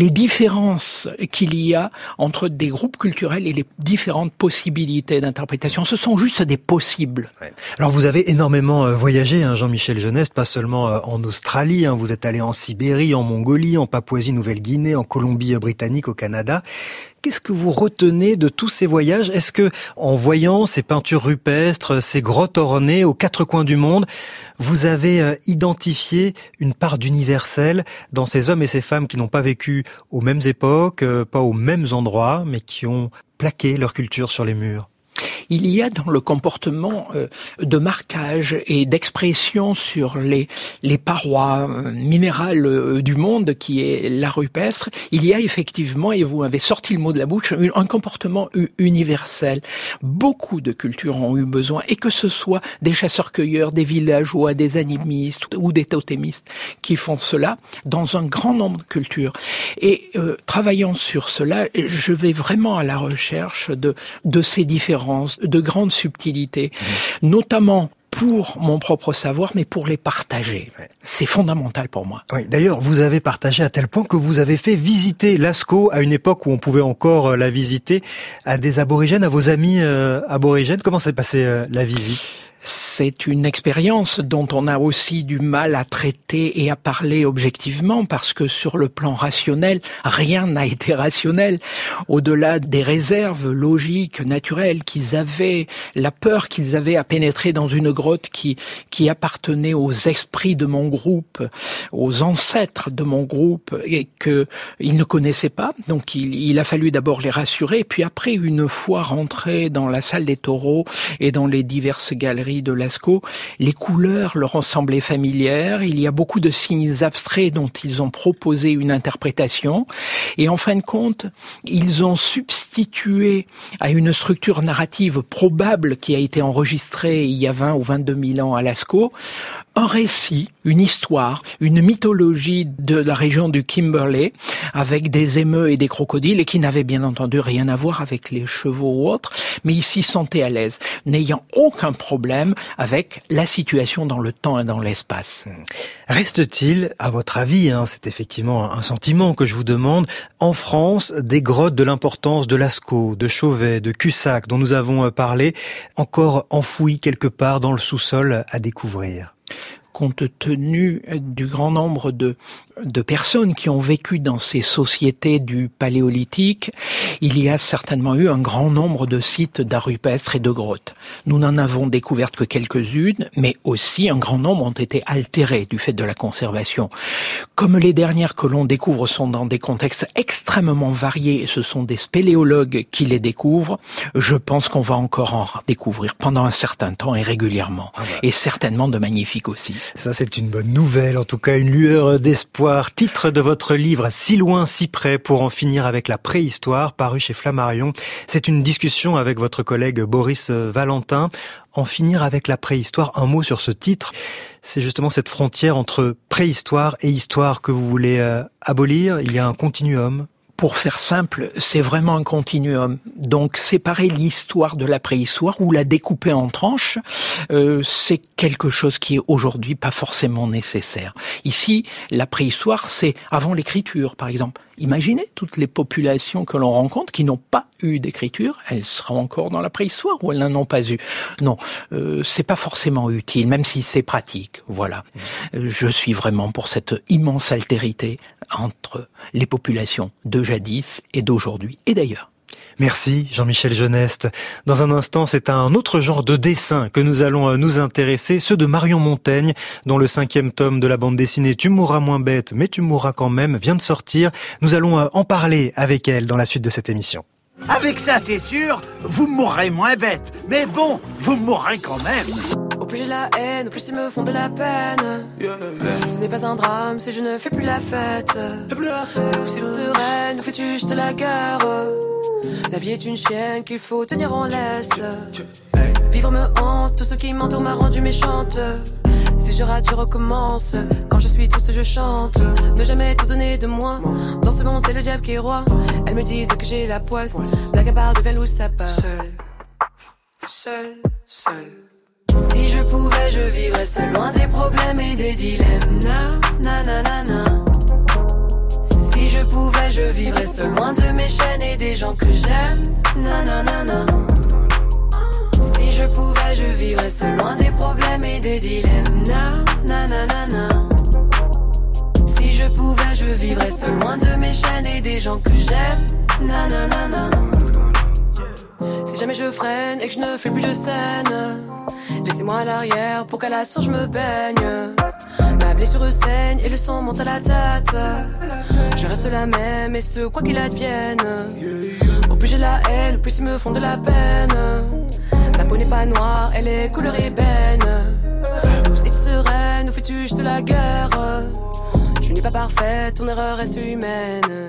différences qu'il y a entre des groupes culturels et les différentes possibilités d'interprétation. Ce sont juste des possibles. Ouais. Alors vous avez énormément voyagé, Jean-Michel Geneste, pas seulement en Australie, vous êtes allé en Sibérie, en Mongolie, en Papouasie-Nouvelle-Guinée, en Colombie-Britannique, au Canada. Qu'est-ce que vous retenez de tous ces voyages? Est-ce que, en voyant ces peintures rupestres, ces grottes ornées aux quatre coins du monde, vous avez identifié une part d'universel dans ces hommes et ces femmes qui n'ont pas vécu aux mêmes époques, pas aux mêmes endroits, mais qui ont plaqué leur culture sur les murs? Il y a dans le comportement de marquage et d'expression sur les parois minérales du monde qui est l'art rupestre, il y a effectivement, et vous avez sorti le mot de la bouche, un comportement universel. Beaucoup de cultures ont eu besoin, et que ce soit des chasseurs-cueilleurs, des villageois, des animistes ou des totémistes qui font cela dans un grand nombre de cultures. Et travaillant sur cela, je vais vraiment à la recherche de ces différences, de grandes subtilités, notamment pour mon propre savoir, mais pour les partager. C'est fondamental pour moi. Oui, d'ailleurs, vous avez partagé à tel point que vous avez fait visiter Lascaux à une époque où on pouvait encore la visiter, à des aborigènes, à vos amis aborigènes. Comment s'est passée la visite ? C'est une expérience dont on a aussi du mal à traiter et à parler objectivement, parce que sur le plan rationnel, rien n'a été rationnel. Au-delà des réserves logiques, naturelles qu'ils avaient, la peur qu'ils avaient à pénétrer dans une grotte qui appartenait aux esprits de mon groupe, aux ancêtres de mon groupe, et qu'ils ne connaissaient pas. Donc il a fallu d'abord les rassurer, et puis après, une fois rentrés dans la salle des taureaux et dans les diverses galeries de Lascaux, les couleurs leur ont semblé familières. Il y a beaucoup de signes abstraits dont ils ont proposé une interprétation. Et en fin de compte, ils ont substitué à une structure narrative probable qui a été enregistrée il y a 20 ou 22 000 ans à Lascaux, un récit, une histoire, une mythologie de la région du Kimberley, avec des émeus et des crocodiles, et qui n'avaient bien entendu rien à voir avec les chevaux ou autres, mais ils s'y sentaient à l'aise, n'ayant aucun problème avec la situation dans le temps et dans l'espace. Reste-t-il, à votre avis, c'est effectivement un sentiment que je vous demande, en France, des grottes de l'importance de Lascaux, de Chauvet, de Cussac, dont nous avons parlé, encore enfouies quelque part dans le sous-sol à découvrir? Compte tenu du grand nombre de personnes qui ont vécu dans ces sociétés du Paléolithique, il y a certainement eu un grand nombre de sites d'art rupestre et de grottes. Nous n'en avons découvert que quelques-unes, mais aussi un grand nombre ont été altérées du fait de la conservation. Comme les dernières que l'on découvre sont dans des contextes extrêmement variés, et ce sont des spéléologues qui les découvrent, je pense qu'on va encore en découvrir pendant un certain temps et régulièrement. Et certainement de magnifiques aussi. Ça, c'est une bonne nouvelle, en tout cas une lueur d'espoir. Titre de votre livre, Si loin, si près, pour en finir avec la préhistoire, paru chez Flammarion. C'est une discussion avec votre collègue Boris Valentin. En finir avec la préhistoire, un mot sur ce titre. C'est justement cette frontière entre préhistoire et histoire que vous voulez abolir. Il y a un continuum. Pour faire simple, c'est vraiment un continuum. Donc séparer l'histoire de la préhistoire ou la découper en tranches, c'est quelque chose qui est aujourd'hui pas forcément nécessaire. Ici, la préhistoire, c'est avant l'écriture, par exemple. Imaginez toutes les populations que l'on rencontre qui n'ont pas eu d'écriture, elles seront encore dans la préhistoire ou elles n'en ont pas eu. Non, c'est pas forcément utile, même si c'est pratique. Voilà. Je suis vraiment pour cette immense altérité entre les populations de jadis et d'aujourd'hui et d'ailleurs. Merci Jean-Michel Geneste. Dans un instant, c'est à un autre genre de dessin que nous allons nous intéresser, ceux de Marion Montaigne, dont le 5e tome de la bande dessinée Tu mourras moins bête, mais tu mourras quand même vient de sortir. Nous allons en parler avec elle dans la suite de cette émission. Avec ça, c'est sûr, vous mourrez moins bête. Mais bon, vous mourrez quand même. Au plus j'ai la haine, au plus ils me font de la peine. Ce n'est pas un drame si je ne fais plus la fête. Ou si sereine, nous fais-tu jeter la guerre. La vie est une chienne qu'il faut tenir en laisse. Vivre me hante, tout ce qui m'entoure m'a rendu méchante. Si je rate, je recommence. Quand je suis triste, je chante. Ne jamais tout donner de moi. Dans ce monde, c'est le diable qui est roi. Elles me disent que j'ai la poisse. Blague à part devient loup, ça part. Seul. Si je pouvais, je vivrais seul, loin des problèmes et des dilemmes. Na. Si je pouvais, je vivrais vivrais seul loin de mes chaînes et des gens que j'aime. Nanana. Si je pouvais, je vivrais seul loin des problèmes et des dilemmes. Nanana. Si je pouvais, je vivrais seul loin de mes chaînes et des gens que j'aime. Nanana. Si jamais je freine et que je ne fais plus de scène, laissez-moi à l'arrière pour qu'à la source je me baigne. Ma blessure saigne et le sang monte à la tête. Je reste la même et ce quoi qu'il advienne. Au plus j'ai la haine, au plus ils me font de la peine. Ma peau n'est pas noire, elle est couleur ébène. Douce et sereine, où fais-tu juste la guerre? Tu n'es pas parfaite, ton erreur reste humaine.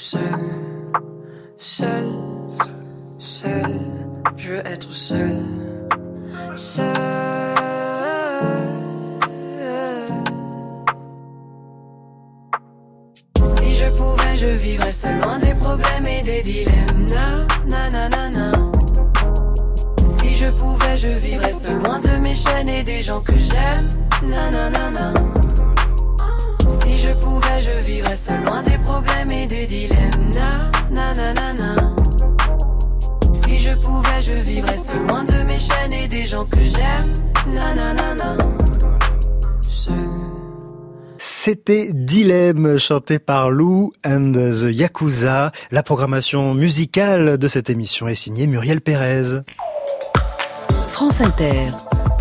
Seul, je veux être seul. Si je pouvais, je vivrais seul loin des problèmes et des dilemmes. Nanana. Si je pouvais, je vivrais seul loin de mes chaînes et des gens que j'aime. Nanana. Si je pouvais, je vivrais seul loin des problèmes et des dilemmes. Nanana. Si je pouvais, je vivrais seul loin de mes chaînes et des gens que j'aime. Nanana. C'était Dilemme, chanté par Lou and the Yakuza. La programmation musicale de cette émission est signée Muriel Pérez. France Inter.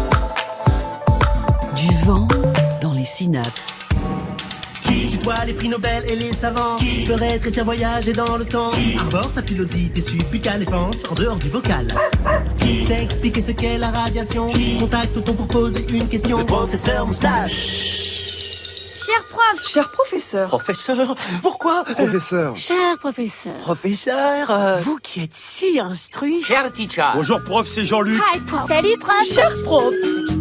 Du vent dans les synapses. Qui tutoie les prix Nobel et les savants? Qui peut rétrécir, voyager dans le temps? Arbore sa pilosité subbuccale et pense en dehors du bocal. Qui sait expliquer ce qu'est la radiation? Qui contacte-t-on pour poser une question? Le professeur Moustache. Cher prof. Cher professeur. Professeur. Pourquoi? Professeur. Cher professeur. Professeur, vous qui êtes si instruit. Cher teacher. Bonjour prof, c'est Jean-Luc. Hi prof. Salut prof. Cher prof.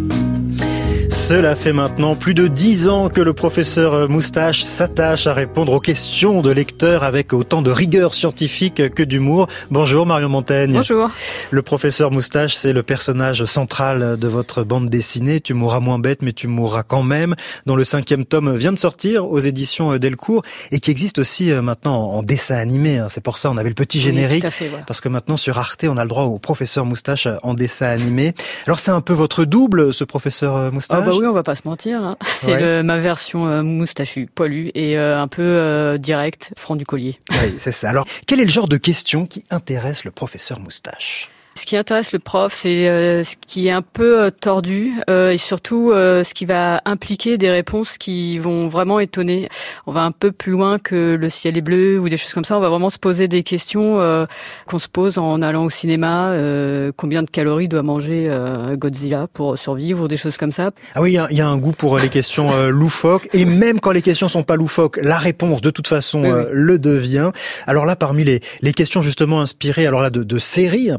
Cela fait maintenant plus de 10 ans que le professeur Moustache s'attache à répondre aux questions de lecteurs avec autant de rigueur scientifique que d'humour. Bonjour Marion Montaigne. Bonjour. Le professeur Moustache, c'est le personnage central de votre bande dessinée. Tu mourras moins bête, mais tu mourras quand même, dont le 5e tome vient de sortir aux éditions Delcourt et qui existe aussi maintenant en dessin animé. C'est pour ça on avait le petit générique, tout à fait, voilà. Parce que maintenant sur Arte on a le droit au professeur Moustache en dessin animé. Alors c'est un peu votre double, ce professeur Moustache? Ah bah oui, on va pas se mentir. Hein. C'est ma version moustachue, poilue et un peu direct, franc du collier. Oui, c'est ça. Alors, quel est le genre de questions qui intéresse le professeur Moustache? Ce qui intéresse le prof, c'est ce qui est un peu tordu et surtout ce qui va impliquer des réponses qui vont vraiment étonner. On va un peu plus loin que le ciel est bleu ou des choses comme ça. On va vraiment se poser des questions qu'on se pose en allant au cinéma. Combien de calories doit manger Godzilla pour survivre ou des choses comme ça. Ah oui, il y a un goût pour les questions loufoques. Et même quand les questions sont pas loufoques, la réponse de toute façon le devient. Alors là, parmi les questions justement inspirées de séries,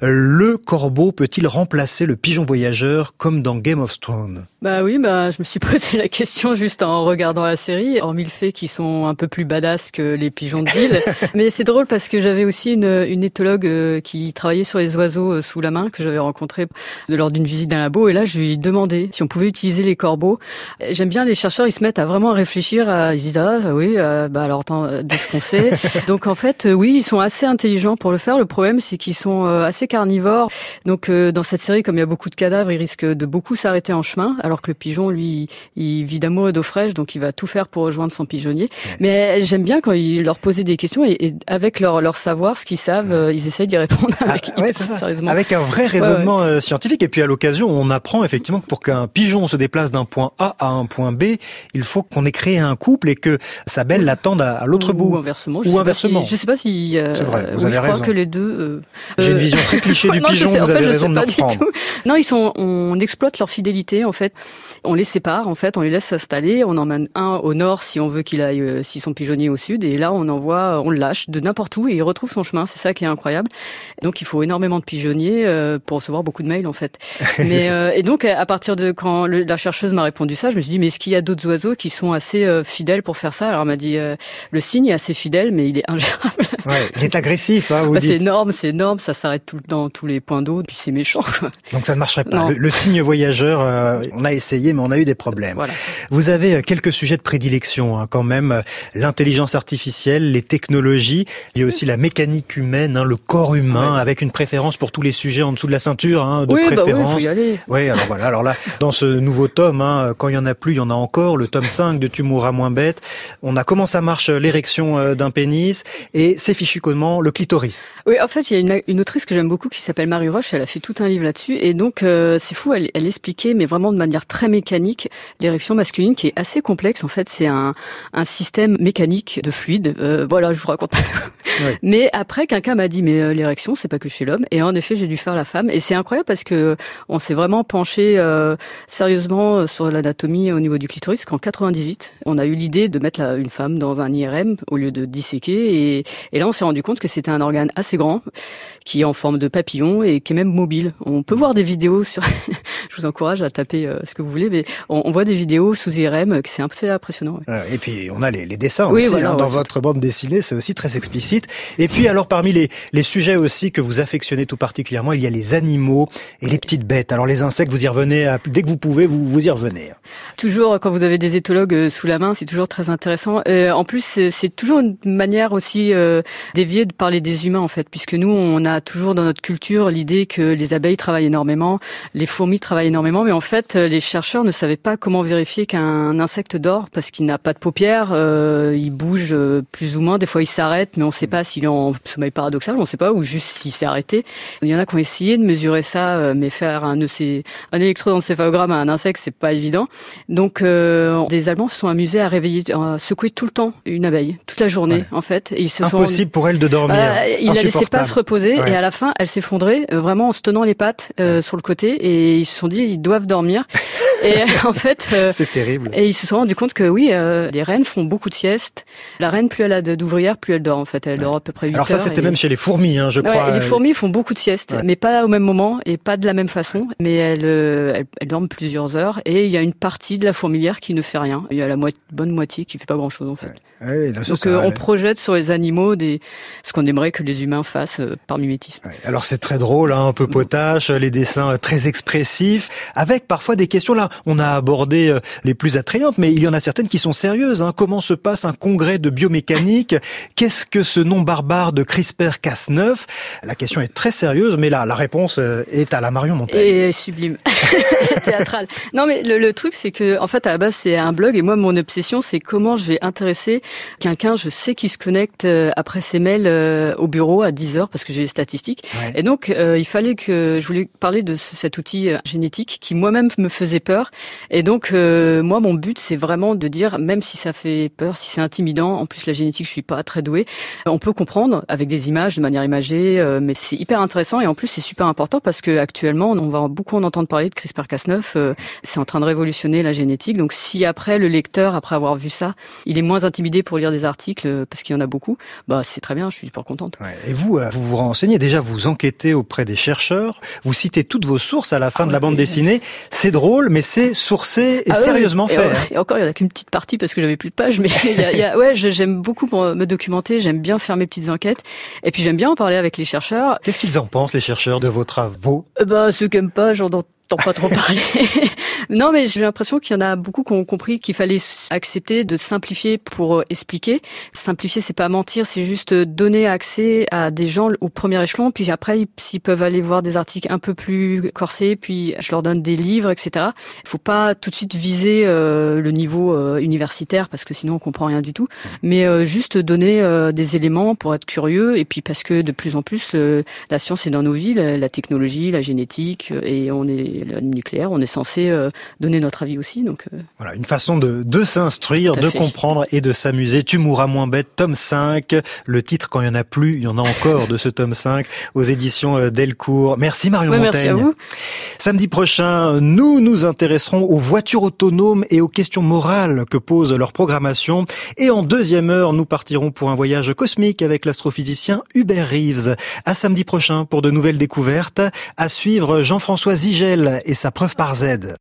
le corbeau peut-il remplacer le pigeon voyageur comme dans Game of Thrones? Bah oui, je me suis posé la question juste en regardant la série, hormis le fait qu'ils sont un peu plus badass que les pigeons de ville. Mais c'est drôle parce que j'avais aussi une éthologue qui travaillait sur les oiseaux sous la main, que j'avais rencontrée lors d'une visite d'un labo. Et là, je lui ai demandé si on pouvait utiliser les corbeaux. J'aime bien les chercheurs, ils se mettent à vraiment réfléchir, ils disent alors attends, de ce qu'on sait. Donc en fait, oui, ils sont assez intelligents pour le faire. Le problème, c'est qu'ils sont assez carnivores. Donc dans cette série, comme il y a beaucoup de cadavres, ils risquent de beaucoup s'arrêter en chemin, alors que le pigeon, lui, il vit d'amour et d'eau fraîche, donc il va tout faire pour rejoindre son pigeonnier. Mais j'aime bien quand ils leur posaient des questions et avec leur savoir, ce qu'ils savent, ils essayent d'y répondre sérieusement. Avec un vrai raisonnement scientifique. Et puis à l'occasion, on apprend effectivement que pour qu'un pigeon se déplace d'un point A à un point B, il faut qu'on ait créé un couple et que sa belle l'attende à l'autre bout. Ou inversement. Je sais pas si c'est vrai, vous avez raison. Je crois que les deux. J'ai une vision très cliché du pigeon. Vous avez raison de me reprendre. Non, on exploite leur fidélité en fait. On les sépare en fait, on les laisse s'installer. On emmène un au nord si on veut qu'il aille, si son pigeonnier au sud. Et là, on le lâche de n'importe où et il retrouve son chemin. C'est ça qui est incroyable. Donc, il faut énormément de pigeonniers pour recevoir beaucoup de mails en fait. Mais et donc, à partir de quand la chercheuse m'a répondu ça, je me suis dit mais est-ce qu'il y a d'autres oiseaux qui sont assez fidèles pour faire ça? Alors, elle m'a dit le cygne est assez fidèle, mais il est ingérable. Ouais, il est agressif, hein, vous dites. C'est énorme, ça s'arrête dans tous les points d'eau, puis c'est méchant. Donc ça ne marcherait pas. Le cygne voyageur, on a essayé, mais on a eu des problèmes. Voilà. Vous avez quelques sujets de prédilection quand même. L'intelligence artificielle, les technologies, il y a aussi la mécanique humaine, le corps humain, avec une préférence pour tous les sujets en dessous de la ceinture, de préférence. Faut y aller. Oui, alors voilà. Alors là, dans ce nouveau tome, quand il y en a plus, il y en a encore. Le tome 5 de Tu mourras moins bête. On a comment ça marche l'érection d'un pénis et c'est fichu comment le clitoris. Oui, en fait, il y a une autrice que j'aime beaucoup qui s'appelle Marie Roche. Elle a fait tout un livre là-dessus et donc c'est fou. Elle expliquait, mais vraiment de manière très mécanique, l'érection masculine qui est assez complexe. En fait, c'est un système mécanique de fluide. Voilà, je vous raconte pas tout. Oui. Mais après, quelqu'un m'a dit, mais l'érection, c'est pas que chez l'homme. Et en effet, j'ai dû faire la femme. Et c'est incroyable parce que on s'est vraiment penché sérieusement sur l'anatomie au niveau du clitoris. Qu'en 98, on a eu l'idée de mettre une femme dans un IRM au lieu de disséquer. Et là, on s'est rendu compte que c'était un organe assez grand, qui est en forme de papillon et qui est même mobile. On peut voir des vidéos sur... Je vous encourage à taper ce que vous voulez, mais on voit des vidéos sous IRM, que c'est assez impressionnant. Ouais. Et puis, on a les dessins aussi. Voilà, dans votre bande dessinée, c'est aussi très explicite. Et puis, alors, parmi les sujets aussi que vous affectionnez tout particulièrement, il y a les animaux et les petites bêtes. Alors, les insectes, vous y revenez, dès que vous pouvez, vous y revenez. Toujours, quand vous avez des éthologues sous la main, c'est toujours très intéressant. En plus, c'est toujours une manière aussi déviée de parler des humains, en fait, puisque nous, on a toujours dans notre culture l'idée que les abeilles travaillent énormément, les fourmis travaillent énormément, mais en fait, les chercheurs ne savaient pas comment vérifier qu'un insecte dort, parce qu'il n'a pas de paupières, il bouge plus ou moins, des fois il s'arrête, mais on ne sait pas s'il est en sommeil paradoxal, on ne sait pas, ou juste s'il s'est arrêté. Il y en a qui ont essayé de mesurer ça, mais faire un électroencéphalogramme à un insecte, c'est pas évident. Donc, des Allemands se sont amusés à secouer tout le temps une abeille, toute la journée, en fait. Et impossible pour elle de dormir. Il la laissait pas se reposer, et à la fin, elle s'effondrait, vraiment en se tenant les pattes sur le côté, et ils se sont dit, ils doivent dormir. Et en fait, c'est terrible. Et ils se sont rendus compte que oui, les reines font beaucoup de siestes. La reine, plus elle a d'ouvrières, plus elle dort. En fait, elle dort à peu près 8 heures. Alors ça, c'était même chez les fourmis, je crois. Les fourmis font beaucoup de siestes, mais pas au même moment et pas de la même façon. Mais elles dorment plusieurs heures. Et il y a une partie de la fourmilière qui ne fait rien. Il y a la bonne moitié qui fait pas grand-chose en fait. Oui, donc on projette sur les animaux ce qu'on aimerait que les humains fassent par mimétisme. Alors c'est très drôle, un peu potache, les dessins très expressifs, avec parfois des questions là. On a abordé les plus attrayantes, mais il y en a certaines qui sont sérieuses. Comment se passe un congrès de biomécanique? Qu'est-ce que ce nom barbare de CRISPR-Cas9? La question est très sérieuse, mais là, la réponse est à la Marion Montaigne. Et sublime, théâtrale. Non, mais le truc, c'est que, en fait, à la base, c'est un blog, et moi, mon obsession, c'est comment je vais intéresser quelqu'un, je sais, qui se connecte après ses mails au bureau à 10h, parce que j'ai les statistiques. Ouais. Et donc, je voulais parler de cet outil génétique qui moi-même me faisait peur. Et donc, moi, mon but, c'est vraiment de dire, même si ça fait peur, si c'est intimidant, en plus la génétique, je suis pas très douée, on peut comprendre avec des images, de manière imagée, mais c'est hyper intéressant et en plus c'est super important parce que actuellement, on va beaucoup en entendre parler de CRISPR-Cas9. C'est en train de révolutionner la génétique. Donc, si après le lecteur, après avoir vu ça, il est moins intimidé pour lire des articles parce qu'il y en a beaucoup, c'est très bien. Je suis super contente. Ouais. Et vous vous renseignez déjà, vous enquêtez auprès des chercheurs, vous citez toutes vos sources à la fin de la bande dessinée. C'est drôle, mais c'est sourcé et sérieusement fait. Et encore, il y en a qu'une petite partie parce que j'avais plus de pages, mais j'aime beaucoup me documenter, j'aime bien faire mes petites enquêtes, et puis j'aime bien en parler avec les chercheurs. Qu'est-ce qu'ils en pensent, les chercheurs, de vos travaux? Ceux qui aiment pas, j'en entends pas trop parler. Non, mais j'ai l'impression qu'il y en a beaucoup qui ont compris qu'il fallait accepter de simplifier pour expliquer. Simplifier, c'est pas mentir, c'est juste donner accès à des gens au premier échelon, puis après, s'ils peuvent aller voir des articles un peu plus corsés, puis je leur donne des livres, etc. Il faut pas tout de suite viser le niveau universitaire, parce que sinon on comprend rien du tout, mais juste donner des éléments pour être curieux, et puis parce que de plus en plus, la science est dans nos vies, la technologie, la génétique, et le nucléaire, on est censé donner notre avis aussi. Donc voilà, une façon de s'instruire, de comprendre et de s'amuser. Tu mourras moins bête, tome 5. Le titre, quand il y en a plus, il y en a encore de ce tome 5 aux éditions Delcourt. Merci Marion Montaigne. Merci à vous. Samedi prochain, nous nous intéresserons aux voitures autonomes et aux questions morales que pose leur programmation. Et en deuxième heure, nous partirons pour un voyage cosmique avec l'astrophysicien Hubert Reeves. À samedi prochain pour de nouvelles découvertes. À suivre Jean-François Zigel et sa preuve par Z.